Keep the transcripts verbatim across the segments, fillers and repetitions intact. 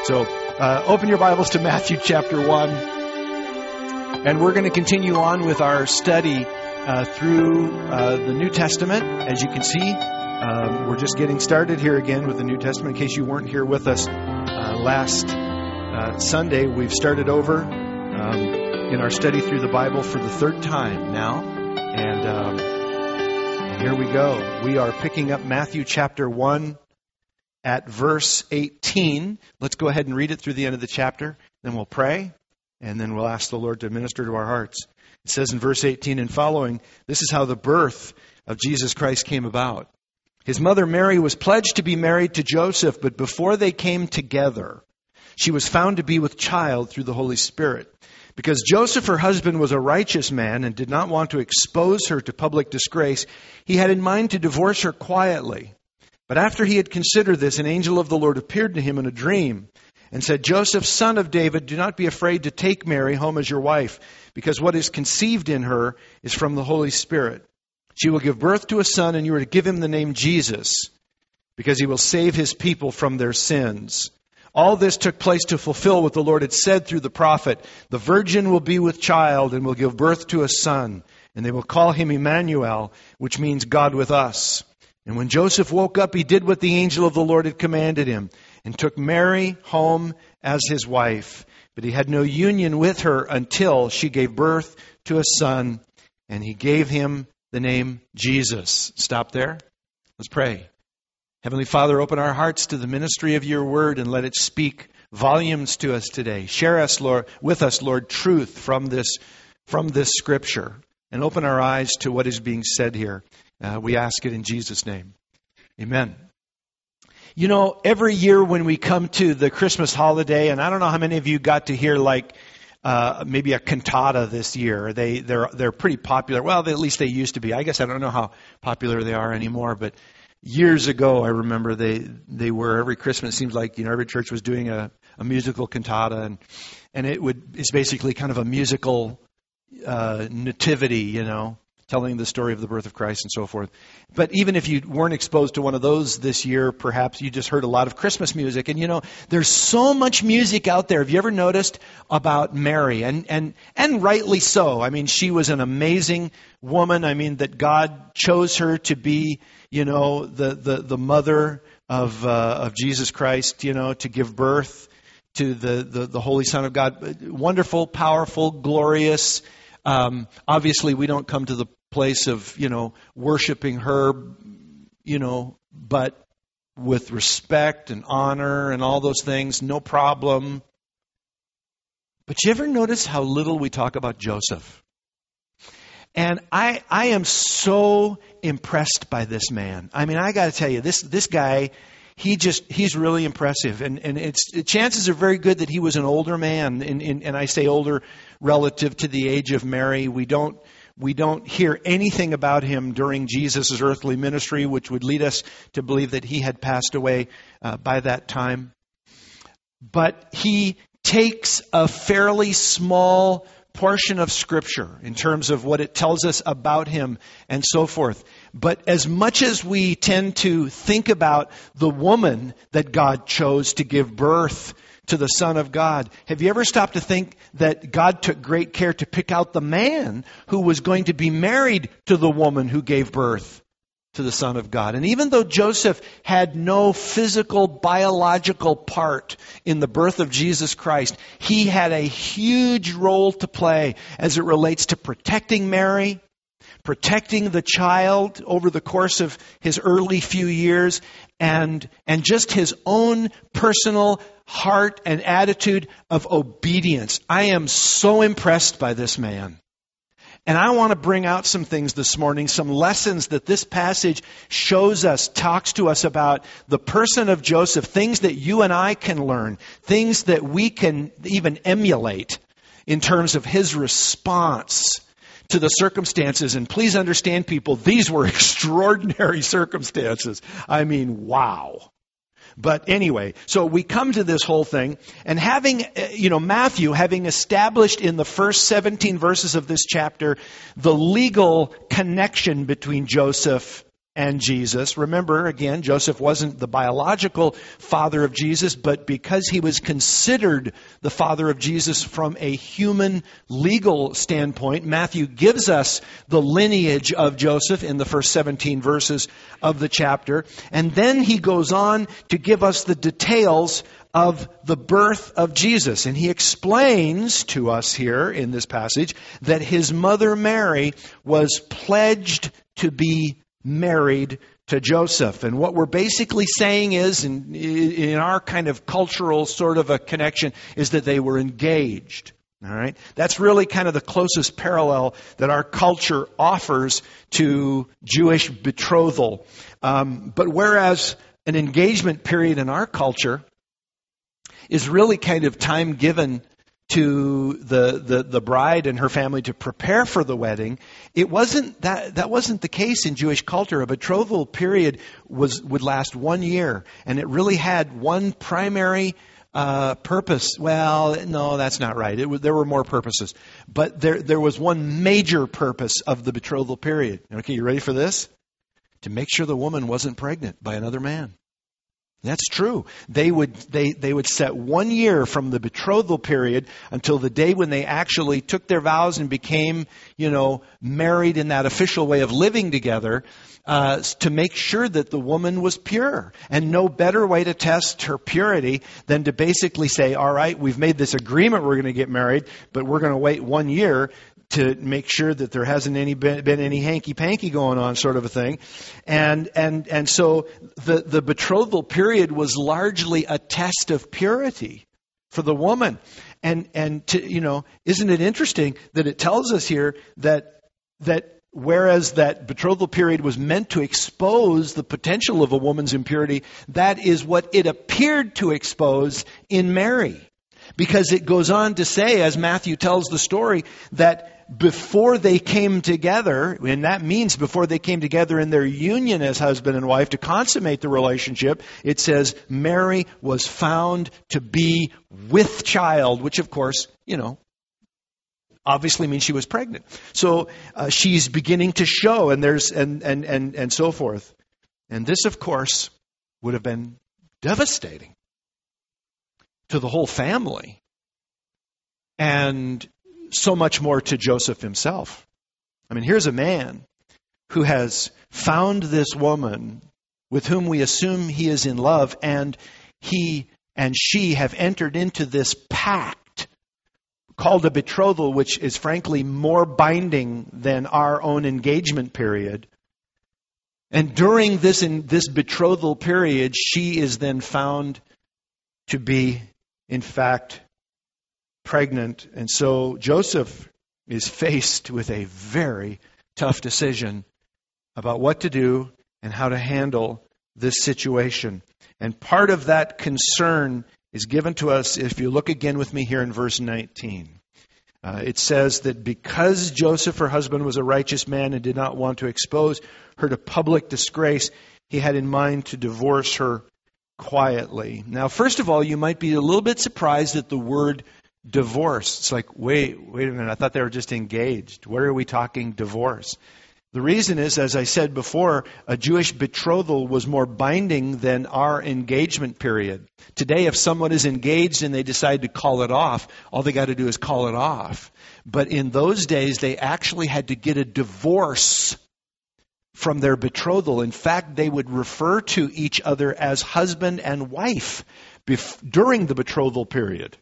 So uh, open your Bibles to Matthew chapter one, and we're going to continue on with our study uh, through uh, the New Testament. As you can see, um, we're just getting started here again with the New Testament. In case you weren't here with us uh, last uh, Sunday, we've started over um, in our study through the Bible for the third time now, and um, here we go. We are picking up Matthew chapter one. At verse eighteen, let's go ahead and read it through the end of the chapter. Then we'll pray, and then we'll ask the Lord to minister to our hearts. It says in verse eighteen and following, this is how the birth of Jesus Christ came about. His mother Mary was pledged to be married to Joseph, but before they came together, she was found to be with child through the Holy Spirit. Because Joseph, her husband, was a righteous man and did not want to expose her to public disgrace, he had in mind to divorce her quietly. But after he had considered this, an angel of the Lord appeared to him in a dream and said, Joseph, son of David, do not be afraid to take Mary home as your wife, because what is conceived in her is from the Holy Spirit. She will give birth to a son, and you are to give him the name Jesus, because he will save his people from their sins. All this took place to fulfill what the Lord had said through the prophet. The virgin will be with child and will give birth to a son, and they will call him Emmanuel, which means God with us. And when Joseph woke up, he did what the angel of the Lord had commanded him and took Mary home as his wife. But he had no union with her until she gave birth to a son, and he gave him the name Jesus. Stop there. Let's pray. Heavenly Father, open our hearts to the ministry of your word and let it speak volumes to us today. Share us, Lord, with us, Lord, truth from this, from this scripture, and open our eyes to what is being said here. Uh, we ask it in Jesus' name. Amen. You know, every year when we come to the Christmas holiday, and I don't know how many of you got to hear like uh, maybe a cantata this year. They they're they're pretty popular. Well, at least they used to be. I guess I don't know how popular they are anymore. But years ago, I remember they they were every Christmas. It seems like you know every church was doing a, a musical cantata, and and it would it's basically kind of a musical uh, nativity, you know. Telling the story of the birth of Christ and so forth. But even if you weren't exposed to one of those this year, perhaps you just heard a lot of Christmas music. And you know, there's so much music out there. Have you ever noticed about Mary? And and and rightly so. I mean, she was an amazing woman. I mean, that God chose her to be, you know, the the, the mother of uh, of Jesus Christ, you know, to give birth to the, the, the Holy Son of God. Wonderful, powerful, glorious. Um, obviously, we don't come to the place of, you know, worshiping her, you know, but with respect and honor and all those things, no problem. But you ever notice how little we talk about Joseph? And I I am so impressed by this man. I mean, I got to tell you, this this guy, he just he's really impressive. And and it's chances are very good that he was an older man. And, and, and I say older relative to the age of Mary. We don't We don't hear anything about him during Jesus' earthly ministry, which would lead us to believe that he had passed away uh, by that time. But he takes a fairly small portion of Scripture in terms of what it tells us about him and so forth. But as much as we tend to think about the woman that God chose to give birth to the Son of God, have you ever stopped to think that God took great care to pick out the man who was going to be married to the woman who gave birth to the Son of God? And even though Joseph had no physical, biological part in the birth of Jesus Christ, he had a huge role to play as it relates to protecting Mary, protecting the child over the course of his early few years, and and just his own personal heart and attitude of obedience. I am so impressed by this man. And I want to bring out some things this morning, some lessons that this passage shows us, talks to us about the person of Joseph, things that you and I can learn, things that we can even emulate in terms of his response to the circumstances. And please understand, people, these were extraordinary circumstances. I mean, wow. But anyway, so we come to this whole thing, and having, you know, Matthew, having established in the first seventeen verses of this chapter the legal connection between Joseph and Jesus. Remember, again, Joseph wasn't the biological father of Jesus, but because he was considered the father of Jesus from a human legal standpoint, Matthew gives us the lineage of Joseph in the first seventeen verses of the chapter. And then he goes on to give us the details of the birth of Jesus. And he explains to us here in this passage that his mother Mary was pledged to be married to Joseph. And what we're basically saying is, in, in our kind of cultural sort of a connection, is that they were engaged. All right? That's really kind of the closest parallel that our culture offers to Jewish betrothal. Um, but whereas an engagement period in our culture is really kind of time given to the, the, the bride and her family to prepare for the wedding, it wasn't that that wasn't the case in Jewish culture. A betrothal period was would last one year, and it really had one primary uh, purpose. Well, no, that's not right. It was, there were more purposes, but there there was one major purpose of the betrothal period. Okay, you ready for this? To make sure the woman wasn't pregnant by another man. That's true. They would they, they would set one year from the betrothal period until the day when they actually took their vows and became, you know, married in that official way of living together, uh, to make sure that the woman was pure. And no better way to test her purity than to basically say, all right, we've made this agreement we're going to get married, but we're going to wait one year to make sure that there hasn't any been, been any hanky-panky going on, sort of a thing. And and and so the, the betrothal period was largely a test of purity for the woman. And and to, you know, isn't it interesting that it tells us here that that whereas that betrothal period was meant to expose the potential of a woman's impurity, that is what it appeared to expose in Mary. Because it goes on to say, as Matthew tells the story, that before they came together, and that means before they came together in their union as husband and wife to consummate the relationship, it says Mary was found to be with child, which of course, you know, obviously means she was pregnant. So uh, she's beginning to show, and there's and and and and so forth. And this, of course, would have been devastating to the whole family, and so much more to Joseph himself. I mean, here's a man who has found this woman with whom we assume he is in love, and he and she have entered into this pact called a betrothal, which is frankly more binding than our own engagement period. And during this in this betrothal period, she is then found to be, in fact, pregnant. And so Joseph is faced with a very tough decision about what to do and how to handle this situation. And part of that concern is given to us if you look again with me here in verse nineteen. Uh, it says that because Joseph, her husband, was a righteous man and did not want to expose her to public disgrace, he had in mind to divorce her quietly. Now, first of all, you might be a little bit surprised at the word divorce. It's like, wait, wait a minute, I thought they were just engaged. Where are we talking divorce? The reason is, as I said before, a Jewish betrothal was more binding than our engagement period. Today, if someone is engaged and they decide to call it off, all they got to do is call it off. But in those days, they actually had to get a divorce from their betrothal. In fact, they would refer to each other as husband and wife bef- during the betrothal period.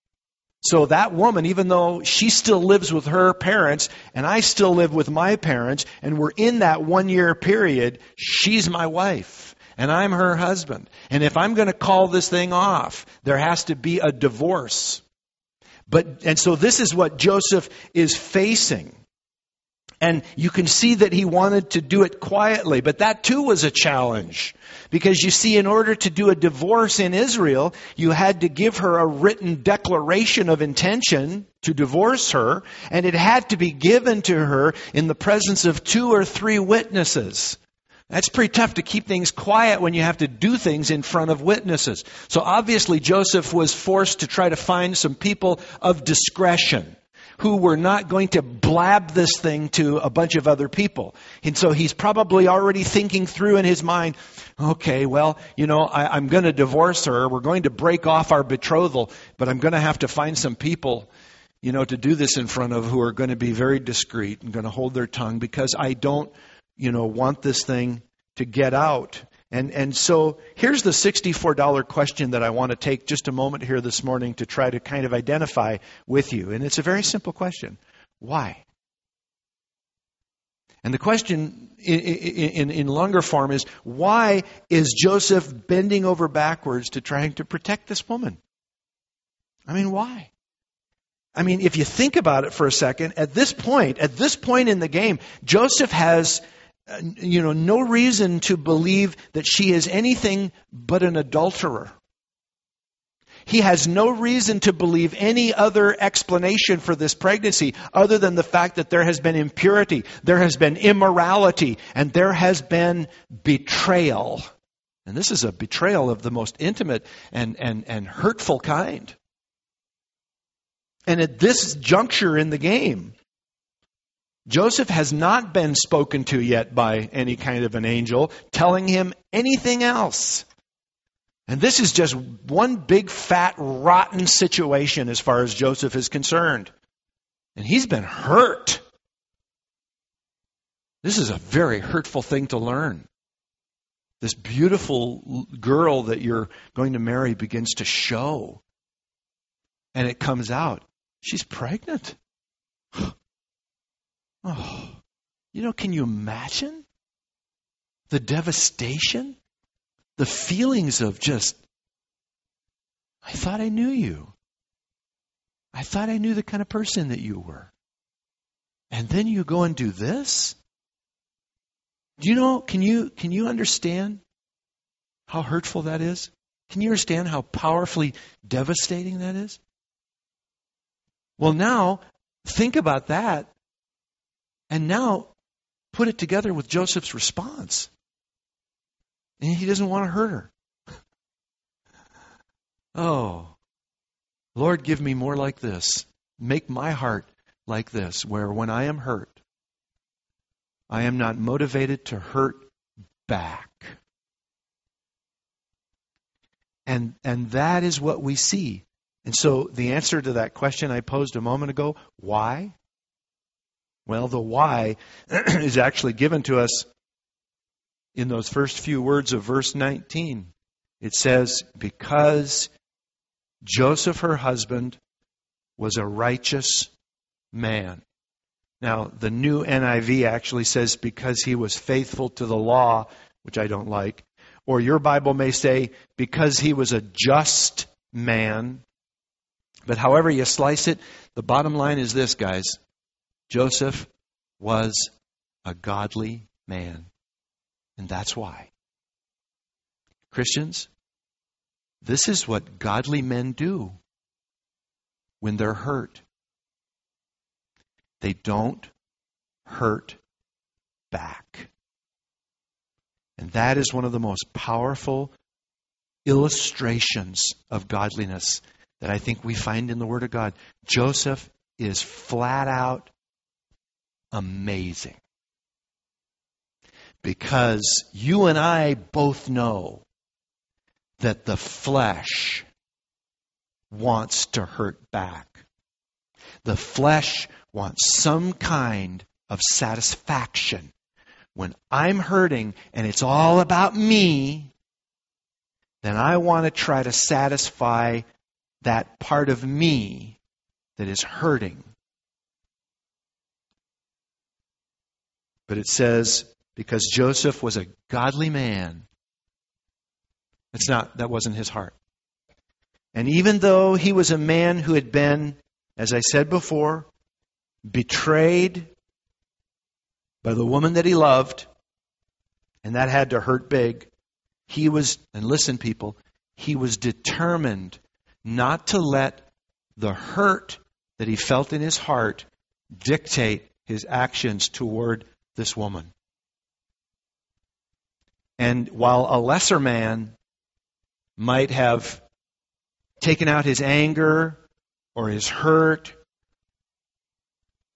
So that woman, even though she still lives with her parents and I still live with my parents, and we're in that one-year period, she's my wife and I'm her husband. And if I'm going to call this thing off, there has to be a divorce. But and so this is what Joseph is facing. And you can see that he wanted to do it quietly, but that too was a challenge. Because you see, in order to do a divorce in Israel, you had to give her a written declaration of intention to divorce her, and it had to be given to her in the presence of two or three witnesses. That's pretty tough to keep things quiet when you have to do things in front of witnesses. So obviously Joseph was forced to try to find some people of discretion. who were not going to blab this thing to a bunch of other people. And so he's probably already thinking through in his mind, okay, well, you know, I, I'm going to divorce her. We're going to break off our betrothal, but I'm going to have to find some people, you know, to do this in front of who are going to be very discreet and going to hold their tongue because I don't, you know, want this thing to get out. And and so here's the sixty-four dollars question that I want to take just a moment here this morning to try to kind of identify with you. And it's a very simple question. Why? And the question in, in, in longer form is, why is Joseph bending over backwards to trying to protect this woman? I mean, why? I mean, if you think about it for a second, at this point, at this point in the game, Joseph has you know, no reason to believe that she is anything but an adulterer. He has no reason to believe any other explanation for this pregnancy other than the fact that there has been impurity, there has been immorality, and there has been betrayal. And this is a betrayal of the most intimate and, and, and hurtful kind. And at this juncture in the game, Joseph has not been spoken to yet by any kind of an angel telling him anything else. And this is just one big, fat, rotten situation as far as Joseph is concerned. And he's been hurt. This is a very hurtful thing to learn. This beautiful girl that you're going to marry begins to show. And it comes out. She's pregnant. Oh, you know, can you imagine the devastation? The feelings of just, I thought I knew you. I thought I knew the kind of person that you were. And then you go and do this? Do you know, can you, can you understand how hurtful that is? Can you understand how powerfully devastating that is? Well, now, think about that. And now, put it together with Joseph's response. And he doesn't want to hurt her. Oh, Lord, give me more like this. Make my heart like this, where when I am hurt, I am not motivated to hurt back. And, and that is what we see. And so the answer to that question I posed a moment ago, why? Well, the why is actually given to us in those first few words of verse nineteen. It says, because Joseph, her husband, was a righteous man. Now, the new N I V actually says, because he was faithful to the law, which I don't like. Or your Bible may say, because he was a just man. But however you slice it, the bottom line is this, guys. Joseph was a godly man. And that's why. Christians, this is what godly men do when they're hurt. They don't hurt back. And that is one of the most powerful illustrations of godliness that I think we find in the Word of God. Joseph is flat out amazing. Because you and I both know that the flesh wants to hurt back. The flesh wants some kind of satisfaction. When I'm hurting and it's all about me, then I want to try to satisfy that part of me that is hurting. But it says, because Joseph was a godly man, that's not, that wasn't his heart. And even though he was a man who had been, as I said before, betrayed by the woman that he loved, and that had to hurt big, he was, and listen people, he was determined not to let the hurt that he felt in his heart dictate his actions toward this woman. And while a lesser man might have taken out his anger or his hurt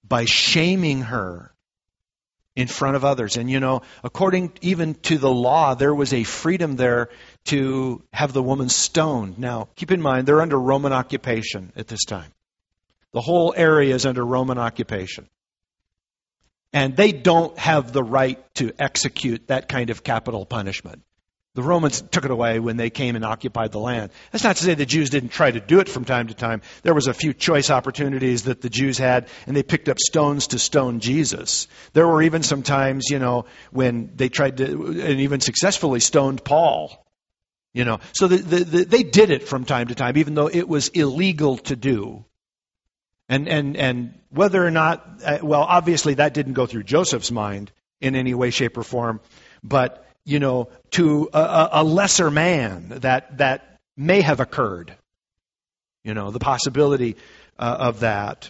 by shaming her in front of others. And you know, according even to the law, there was a freedom there to have the woman stoned. Now, keep in mind, they're under Roman occupation at this time. The whole area is under Roman occupation. And they don't have the right to execute that kind of capital punishment. The Romans took it away when they came and occupied the land. That's not to say the Jews didn't try to do it from time to time. There was a few choice opportunities that the Jews had, and they picked up stones to stone Jesus. There were even some times, you know, when they tried to, and even successfully stoned Paul. You know, so the, the, the, they did it from time to time, even though it was illegal to do. And and and whether or not, uh, well, obviously that didn't go through Joseph's mind in any way, shape, or form. But you know, to a, a lesser man, that that may have occurred. You know, the possibility uh, of that,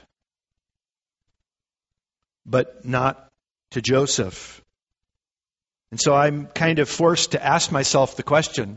but not to Joseph. And so I'm kind of forced to ask myself the question: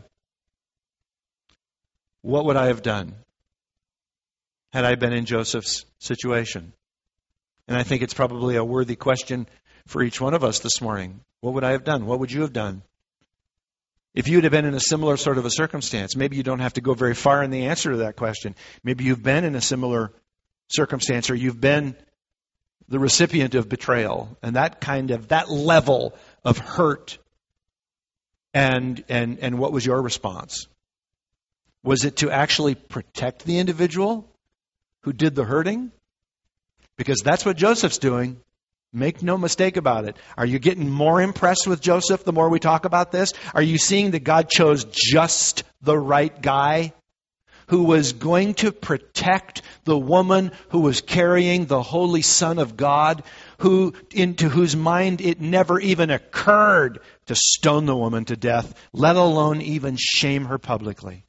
what would I have done had I been in Joseph's situation? And I think it's probably a worthy question for each one of us this morning. What would I have done? What would you have done? If you'd have been in a similar sort of a circumstance, maybe you don't have to go very far in the answer to that question. Maybe you've been in a similar circumstance, or you've been the recipient of betrayal, and that kind of, that level of hurt. And, and, and what was your response? Was it to actually protect the individual who did the hurting? Because that's what Joseph's doing. Make no mistake about it. Are you getting more impressed with Joseph the more we talk about this? Are you seeing that God chose just the right guy who was going to protect the woman who was carrying the Holy Son of God, who into whose mind it never even occurred to stone the woman to death, let alone even shame her publicly?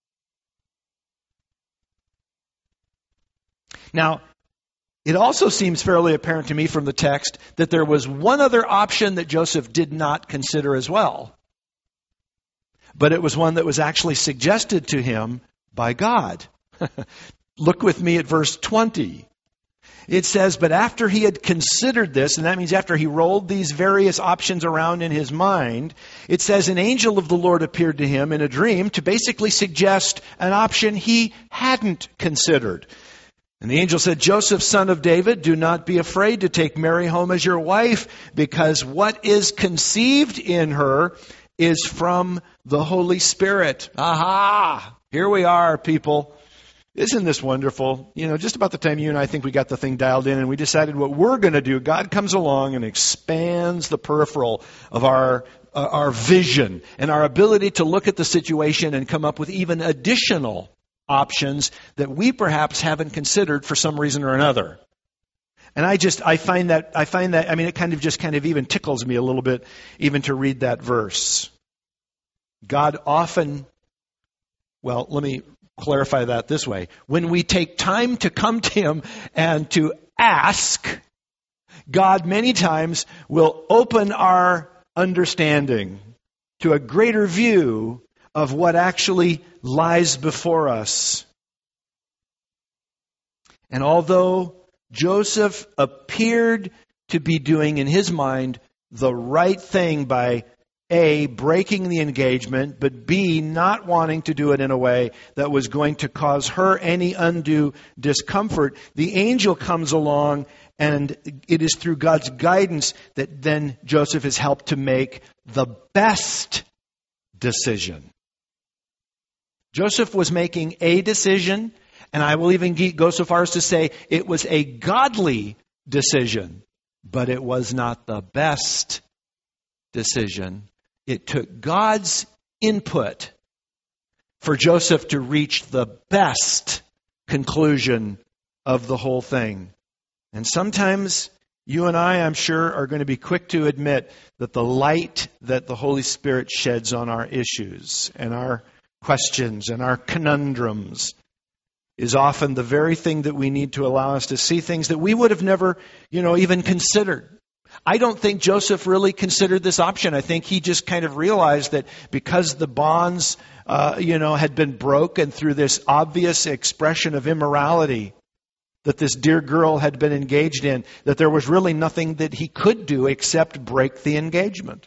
Now, it also seems fairly apparent to me from the text that there was one other option that Joseph did not consider as well. But it was one that was actually suggested to him by God. Look with me at verse twenty. It says, but after he had considered this, and that means after he rolled these various options around in his mind, it says an angel of the Lord appeared to him in a dream to basically suggest an option he hadn't considered. And the angel said, Joseph, son of David, do not be afraid to take Mary home as your wife, because what is conceived in her is from the Holy Spirit. Aha! Here we are, people. Isn't this wonderful? You know, just about the time you and I think we got the thing dialed in and we decided what we're going to do, God comes along and expands the peripheral of our uh, our vision and our ability to look at the situation and come up with even additional options that we perhaps haven't considered for some reason or another. And I just, I find that, I find that, I mean, it kind of just kind of even tickles me a little bit even to read that verse. God often, well, let me clarify that this way. When we take time to come to Him and to ask, God many times will open our understanding to a greater view of what actually lies before us. And although Joseph appeared to be doing in his mind the right thing by A, breaking the engagement, but B, not wanting to do it in a way that was going to cause her any undue discomfort, the angel comes along, and it is through God's guidance that then Joseph is helped to make the best decision. Joseph was making a decision, and I will even go so far as to say it was a godly decision, but it was not the best decision. It took God's input for Joseph to reach the best conclusion of the whole thing. And sometimes you and I, I'm sure, are going to be quick to admit that the light that the Holy Spirit sheds on our issues and our questions and our conundrums is often the very thing that we need to allow us to see things that we would have never, you know, even considered. I don't think Joseph really considered this option. I think he just kind of realized that because the bonds, uh, you know, had been broken through this obvious expression of immorality, that this dear girl had been engaged in, that there was really nothing that he could do except break the engagement.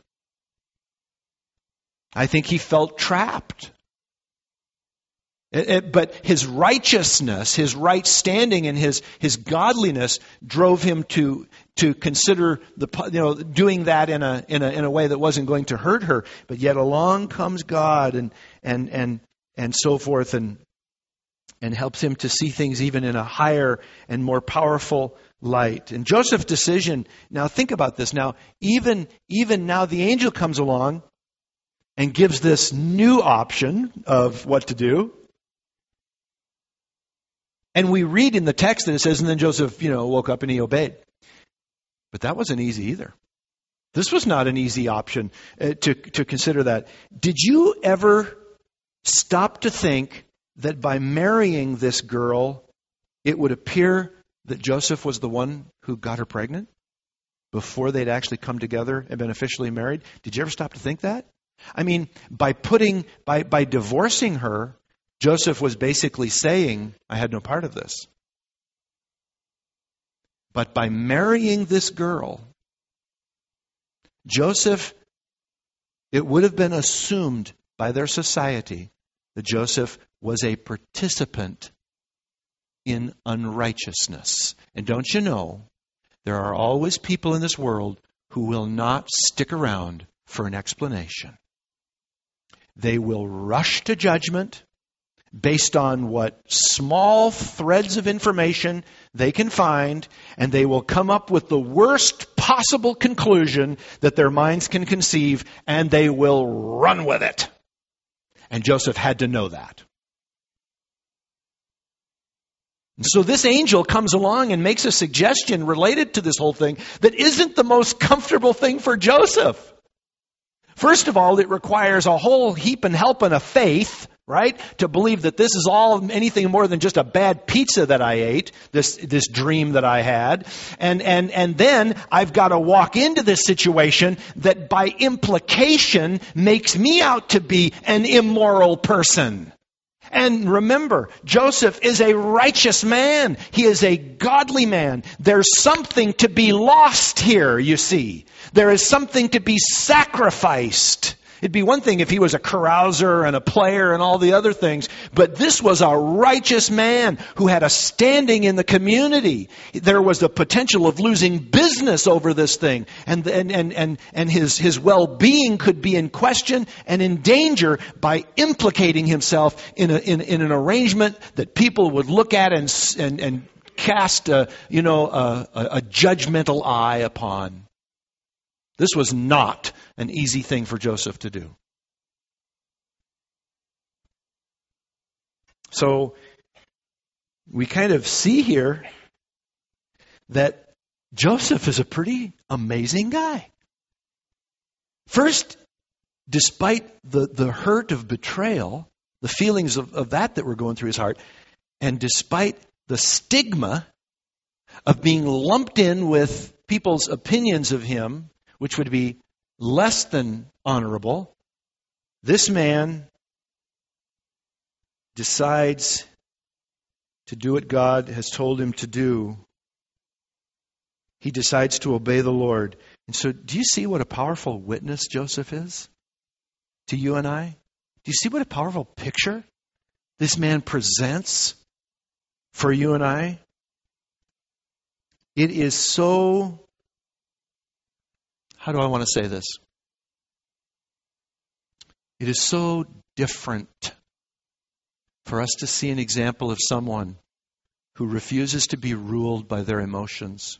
I think he felt trapped. It, it, but his righteousness, his right standing, and his his godliness drove him to to consider the you know doing that in a in a in a way that wasn't going to hurt her. But yet along comes God and and and and so forth and and helps him to see things even in a higher and more powerful light. And Joseph's decision. Now think about this. Now even even now the angel comes along and gives this new option of what to do. And we read in the text that it says, and then Joseph, you know, woke up and he obeyed. But that wasn't easy either. This was not an easy option uh, to, to consider that. Did you ever stop to think that by marrying this girl, it would appear that Joseph was the one who got her pregnant before they'd actually come together and been officially married? Did you ever stop to think that? I mean, by putting, by, by divorcing her, Joseph was basically saying, I had no part of this. But by marrying this girl, Joseph, it would have been assumed by their society that Joseph was a participant in unrighteousness. And don't you know, there are always people in this world who will not stick around for an explanation. They will rush to judgment based on what small threads of information they can find, and they will come up with the worst possible conclusion that their minds can conceive, and they will run with it. And Joseph had to know that. And so this angel comes along and makes a suggestion related to this whole thing that isn't the most comfortable thing for Joseph. First of all, it requires a whole heap and helping of faith, right? To believe that this is all anything more than just a bad pizza that I ate, this this dream that I had. And and and then I've got to walk into this situation that by implication makes me out to be an immoral person. And remember, Joseph is a righteous man. He is a godly man. There's something to be lost here, you see. There is something to be sacrificed. It'd be one thing if he was a carouser and a player and all the other things, but this was a righteous man who had a standing in the community. There was the potential of losing business over this thing, and and and and, and his, his well-being could be in question and in danger by implicating himself in a, in, in an arrangement that people would look at and and, and cast a, you know a, a judgmental eye upon. This was not an easy thing for Joseph to do. So we kind of see here that Joseph is a pretty amazing guy. First, despite the, the hurt of betrayal, the feelings of, of that that were going through his heart, and despite the stigma of being lumped in with people's opinions of him, which would be less than honorable, this man decides to do what God has told him to do. He decides to obey the Lord. And so, do you see what a powerful witness Joseph is to you and I? Do you see what a powerful picture this man presents for you and I? It is so... How do I want to say this? It is so different for us to see an example of someone who refuses to be ruled by their emotions.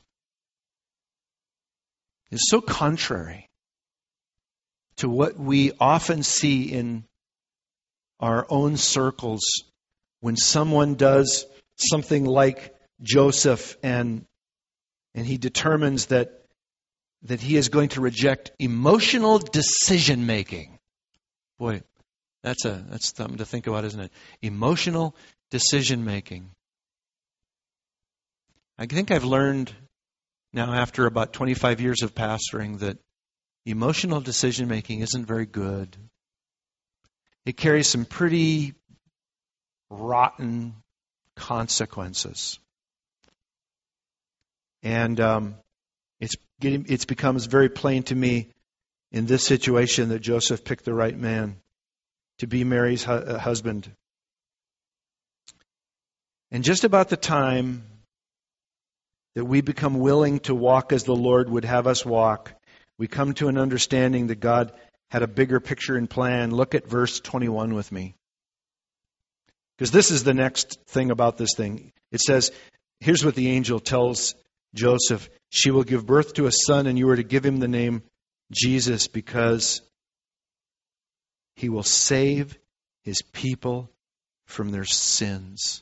It's so contrary to what we often see in our own circles when someone does something like Joseph and, and he determines that that he is going to reject emotional decision-making. Boy, that's a that's something to think about, isn't it? Emotional decision-making. I think I've learned now after about twenty-five years of pastoring that emotional decision-making isn't very good. It carries some pretty rotten consequences. And um, it's getting, it's becomes very plain to me in this situation that Joseph picked the right man to be Mary's hu- husband. And just about the time that we become willing to walk as the Lord would have us walk, we come to an understanding that God had a bigger picture and plan. Look at verse twenty-one with me. Because this is the next thing about this thing. It says, here's what the angel tells Joseph. She will give birth to a son, and you are to give him the name Jesus, because he will save his people from their sins.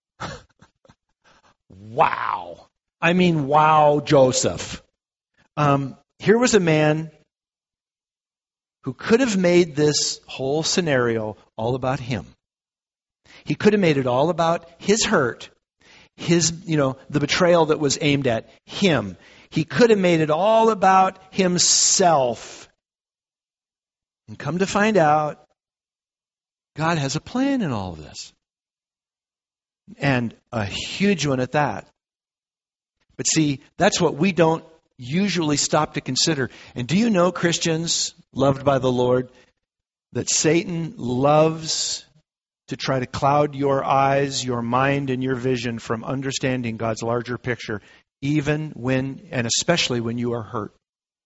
Wow. I mean, wow, Joseph. Um, here was a man who could have made this whole scenario all about him. He could have made it all about his hurt, his, you know, the betrayal that was aimed at him. He could have made it all about himself. And come to find out, God has a plan in all of this. And a huge one at that. But see, that's what we don't usually stop to consider. And do you know, Christians, loved by the Lord, that Satan loves to try to cloud your eyes, your mind, and your vision from understanding God's larger picture, even when, and especially when you are hurt.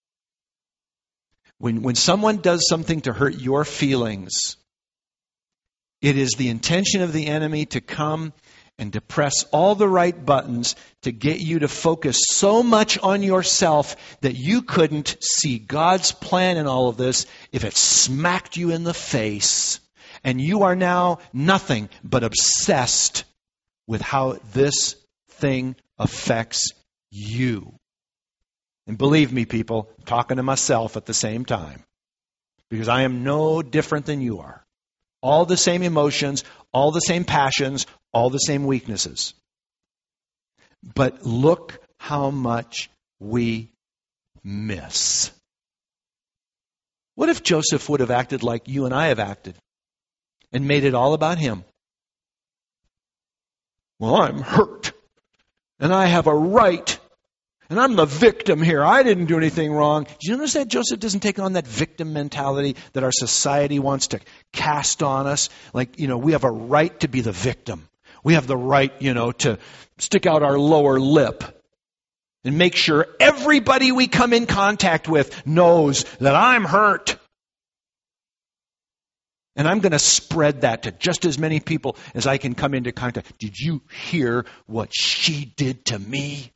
When, when someone does something to hurt your feelings, it is the intention of the enemy to come and to press all the right buttons to get you to focus so much on yourself that you couldn't see God's plan in all of this if it smacked you in the face. And you are now nothing but obsessed with how this thing affects you. And believe me, people, I'm talking to myself at the same time. Because I am no different than you are. All the same emotions, all the same passions, all the same weaknesses. But look how much we miss. What if Joseph would have acted like you and I have acted and made it all about him? Well, I'm hurt, and I have a right, and I'm the victim here. I didn't do anything wrong. Do you notice that Joseph doesn't take on that victim mentality that our society wants to cast on us? Like, you know, we have a right to be the victim. We have the right, you know, to stick out our lower lip and make sure everybody we come in contact with knows that I'm hurt. And I'm going to spread that to just as many people as I can come into contact. Did you hear what she did to me?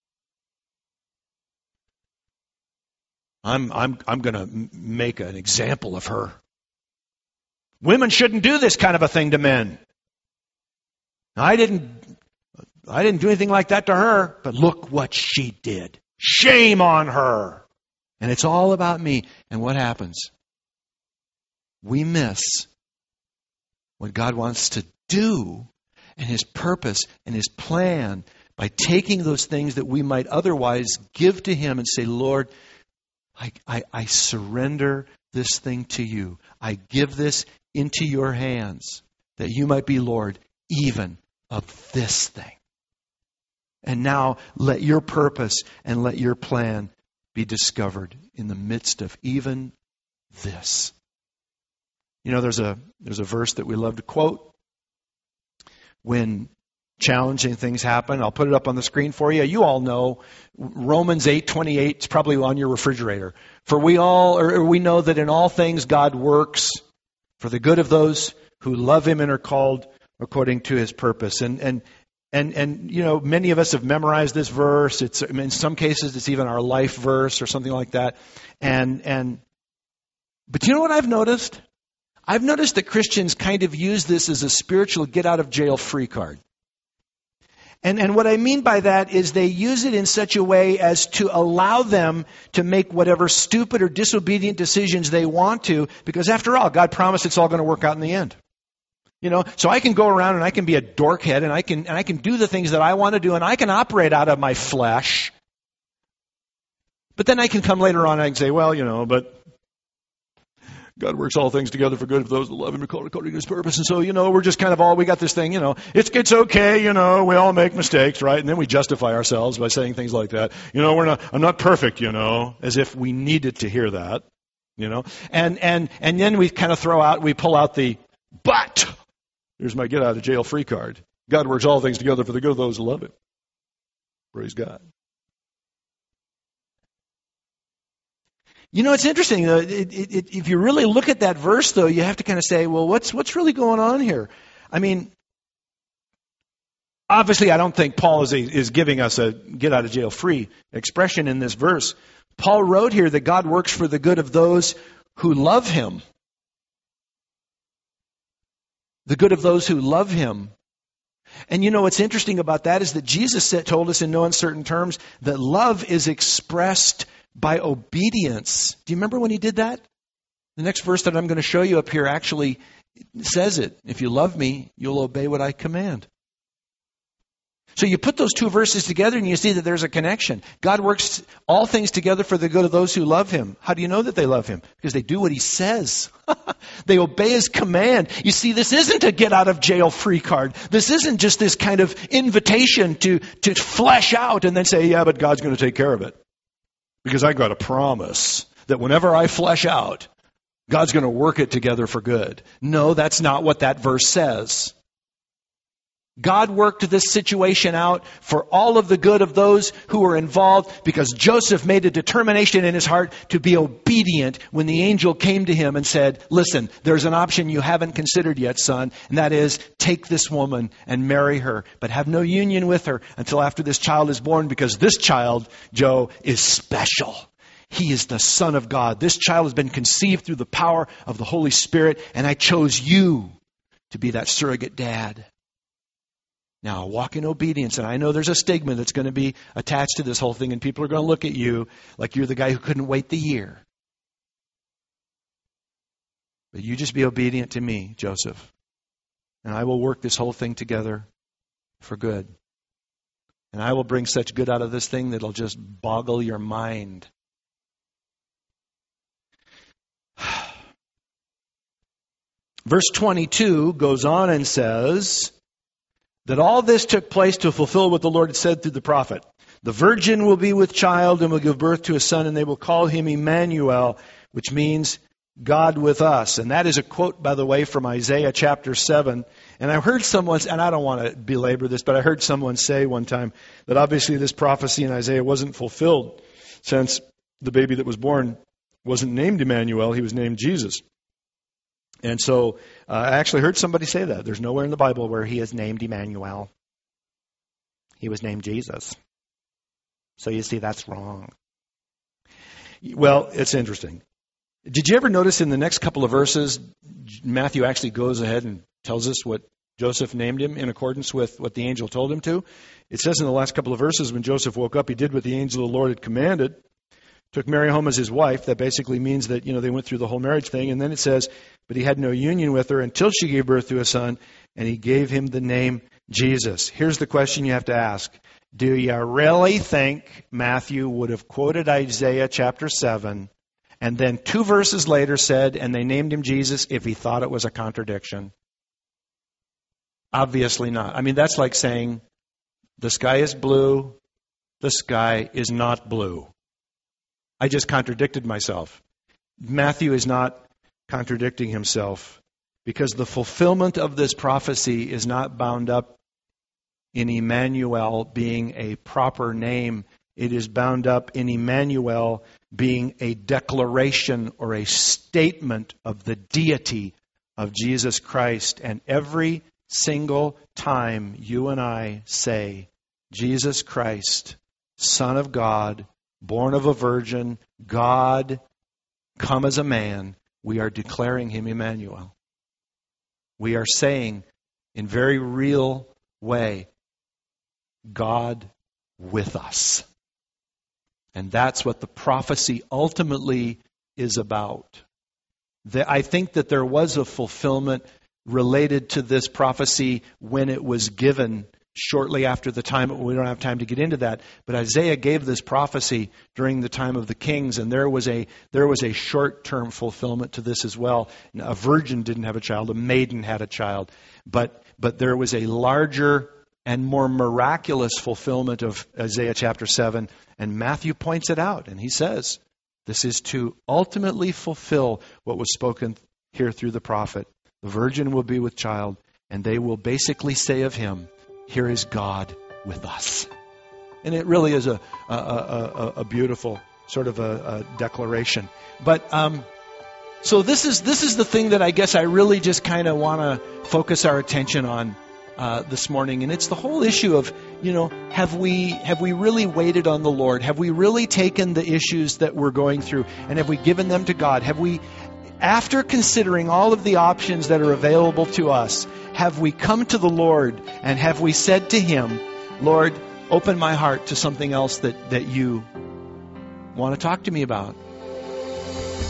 I'm I'm I'm going to make an example of her. Women shouldn't do this kind of a thing to men. I didn't I didn't do anything like that to her, but look what she did. Shame on her. And it's all about me. And what happens? We miss what God wants to do and His purpose and His plan by taking those things that we might otherwise give to Him and say, Lord, I, I, I surrender this thing to you. I give this into your hands that you might be Lord even of this thing. And now let your purpose and let your plan be discovered in the midst of even this. You know, there's a there's a verse that we love to quote when challenging things happen. I'll put it up on the screen for you. You all know Romans eight twenty-eight. It's probably on your refrigerator. For we all, or we know that in all things God works for the good of those who love Him and are called according to His purpose. And and and and you know, many of us have memorized this verse. It's in some cases it's even our life verse or something like that. And and but you know what I've noticed? I've noticed that Christians kind of use this as a spiritual get-out-of-jail-free card. And, and what I mean by that is they use it in such a way as to allow them to make whatever stupid or disobedient decisions they want to, because after all, God promised it's all going to work out in the end. You know, so I can go around and I can be a dorkhead and I can and I can do the things that I want to do and I can operate out of my flesh. But then I can come later on and I can say, well, you know, but God works all things together for good of those that love him and called according to his purpose. And so, you know, we're just kind of all, we got this thing, you know, it's it's okay, you know, we all make mistakes, right? And then we justify ourselves by saying things like that. You know, we're not, I'm not perfect, you know, as if we needed to hear that, you know. And and and then we kind of throw out, we pull out the, but, here's my get out of jail free card. God works all things together for the good of those who love him. Praise God. You know, it's interesting. Uh, it, it, it, if you really look at that verse, though, you have to kind of say, well, what's what's really going on here? I mean, obviously, I don't think Paul is, a, is giving us a get-out-of-jail-free expression in this verse. Paul wrote here that God works for the good of those who love him. The good of those who love him. And you know what's interesting about that is that Jesus said, told us in no uncertain terms that love is expressed by obedience. Do you remember when he did that? The next verse that I'm going to show you up here actually says it. If you love me, you'll obey what I command. So you put those two verses together and you see that there's a connection. God works all things together for the good of those who love him. How do you know that they love him? Because they do what he says. They obey his command. You see, this isn't a get out of jail free card. This isn't just this kind of invitation to, to flesh out and then say, yeah, but God's going to take care of it. Because I got a promise that whenever I flesh out, God's going to work it together for good. No, that's not what that verse says. God worked this situation out for all of the good of those who were involved because Joseph made a determination in his heart to be obedient when the angel came to him and said, listen, there's an option you haven't considered yet, son, and that is take this woman and marry her, but have no union with her until after this child is born because this child, Joe, is special. He is the Son of God. This child has been conceived through the power of the Holy Spirit, and I chose you to be that surrogate dad. Now, walk in obedience, and I know there's a stigma that's going to be attached to this whole thing, and people are going to look at you like you're the guy who couldn't wait the year. But you just be obedient to me, Joseph, and I will work this whole thing together for good. And I will bring such good out of this thing that it'll just boggle your mind. Verse twenty-two goes on and says that all this took place to fulfill what the Lord had said through the prophet. The virgin will be with child and will give birth to a son, and they will call him Emmanuel, which means God with us. And that is a quote, by the way, from Isaiah chapter seven. And I heard someone, and I don't want to belabor this, but I heard someone say one time that obviously this prophecy in Isaiah wasn't fulfilled since the baby that was born wasn't named Emmanuel, he was named Jesus. And so uh, I actually heard somebody say that. There's nowhere in the Bible where he is named Emmanuel. He was named Jesus. So you see, that's wrong. Well, it's interesting. Did you ever notice in the next couple of verses, Matthew actually goes ahead and tells us what Joseph named him in accordance with what the angel told him to? It says in the last couple of verses, when Joseph woke up, he did what the angel of the Lord had commanded. Took Mary home as his wife. That basically means that, you know, they went through the whole marriage thing. And then it says, but he had no union with her until she gave birth to a son, and he gave him the name Jesus. Here's the question you have to ask. Do you really think Matthew would have quoted Isaiah chapter seven and then two verses later said, and they named him Jesus, if he thought it was a contradiction? Obviously not. I mean, that's like saying, the sky is blue, the sky is not blue. I just contradicted myself. Matthew is not contradicting himself because the fulfillment of this prophecy is not bound up in Emmanuel being a proper name. It is bound up in Emmanuel being a declaration or a statement of the deity of Jesus Christ. And every single time you and I say, Jesus Christ, Son of God, born of a virgin, God, come as a man, we are declaring him Emmanuel. We are saying, in very real way, God with us. And that's what the prophecy ultimately is about. I think that there was a fulfillment related to this prophecy when it was given shortly after the time, we don't have time to get into that, but Isaiah gave this prophecy during the time of the kings, and there was a there was a short-term fulfillment to this as well. A virgin didn't have a child, a maiden had a child, but but there was a larger and more miraculous fulfillment of Isaiah chapter seven, and Matthew points it out, and he says, this is to ultimately fulfill what was spoken here through the prophet. The virgin will be with child, and they will basically say of him, here is God with us. And it really is a a, a, a beautiful sort of a, a declaration. But um, so this is this is the thing that I guess I really just kind of want to focus our attention on uh, this morning, and it's the whole issue of, you know, have we have we really waited on the Lord? Have we really taken the issues that we're going through and have we given them to God? Have we, after considering all of the options that are available to us, have we come to the Lord and have we said to Him, Lord, open my heart to something else that, that you want to talk to me about?